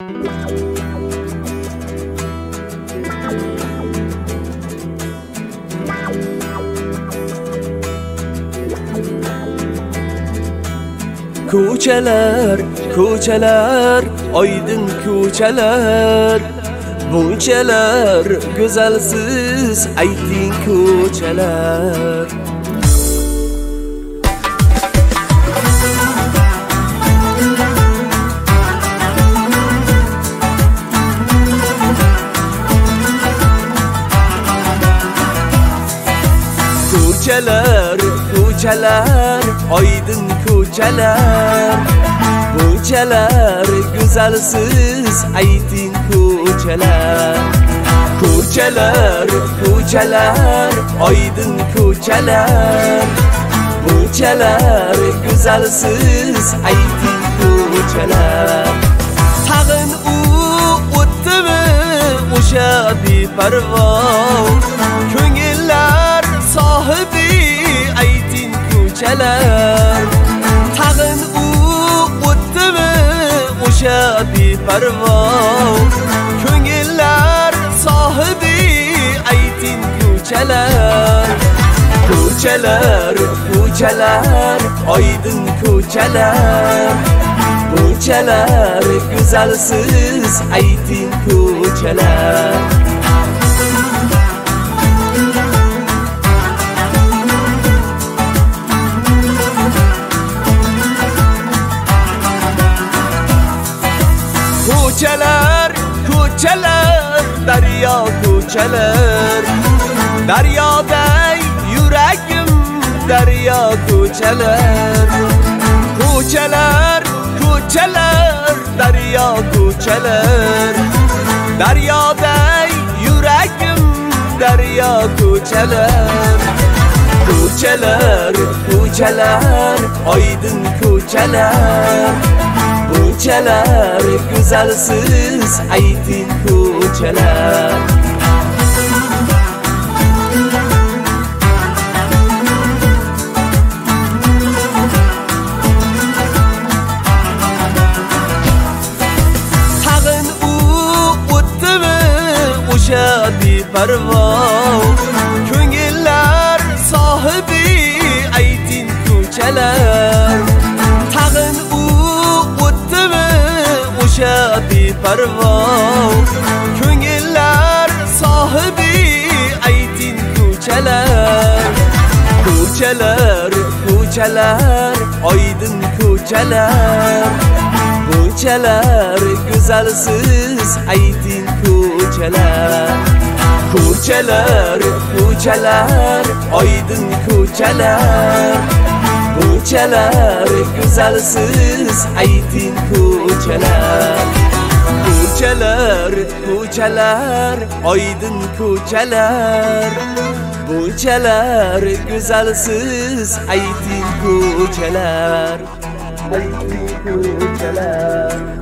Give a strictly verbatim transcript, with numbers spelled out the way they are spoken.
Ko'chalar, ko'chalar, oydin ko'chalar, bunchalar go'zalsiz ayting ko'chalar. Ko'chalar, ko'chalar, oydin ko'chalar, bunchalar go'zalsiz ayting ko'chalar. Ko'chalar, ko'chalar, oydin ko'chalar, bunchalar go'zalsiz ayting ko'chalar. Tag'in u o'tdimi o'sha beparvo ko'ngillar sohibi ayting ko'chalar. Tag'in u o'tdimi o'sha beparvo ko'ngillar sohibi ayting ko'chalar. Ko'chalar, ko'chalar, oydin ko'chalar, bunchalar go'zalsiz ayting ko'chalar. Ko'chalar, ko'chalar, daryo ko'chalar, daryoday yuragim daryo ko'chalar. Ko'chalar, ko'chalar, daryo ko'chalar, daryoday yuragim daryo ko'chalar. Ko'chalar, ko'chalar, oydin ko'chalar, bunchalar go'zalsiz ayting ko'chalar. Tag'in u o'tdimi o'sha beparvo ko'ngillar sohibi ayting ko'chalar. Tag'in u o'tdimi o'sha beparvo ko'ngillar sohibi ayting ko'chalar. Ko'chalar, ko'chalar, oydin ko'chalar, bunchalar go'zalsiz ayting ko'chalar. Ko'chalar, ko'chalar, oydin ko'chalar, bunchalar go'zalsiz ayting ko'chalar. Ko'chalar, ko'chalar, oydin ko'chalar, bunchalar go'zalsiz ayting ko'chalar. Ayting ko'chalar.